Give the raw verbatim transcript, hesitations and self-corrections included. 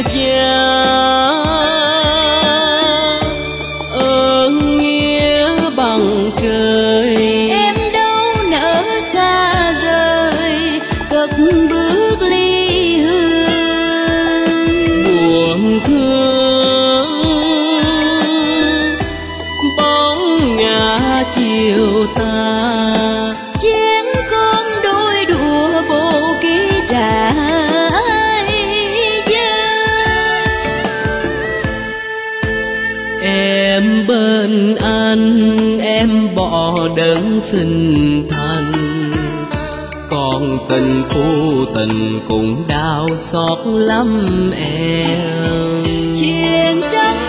cha, ơn nghĩa bằng trời. Em đâu nỡ xa rời, cất bước ly hương. Buồn thương bóng ngả chiều tà, chén cơm đôi đũa bồ ký trà em bên anh, em bỏ đấng sinh thành. Còn tình phu tình cũng đau xót lắm em. chuyện trắng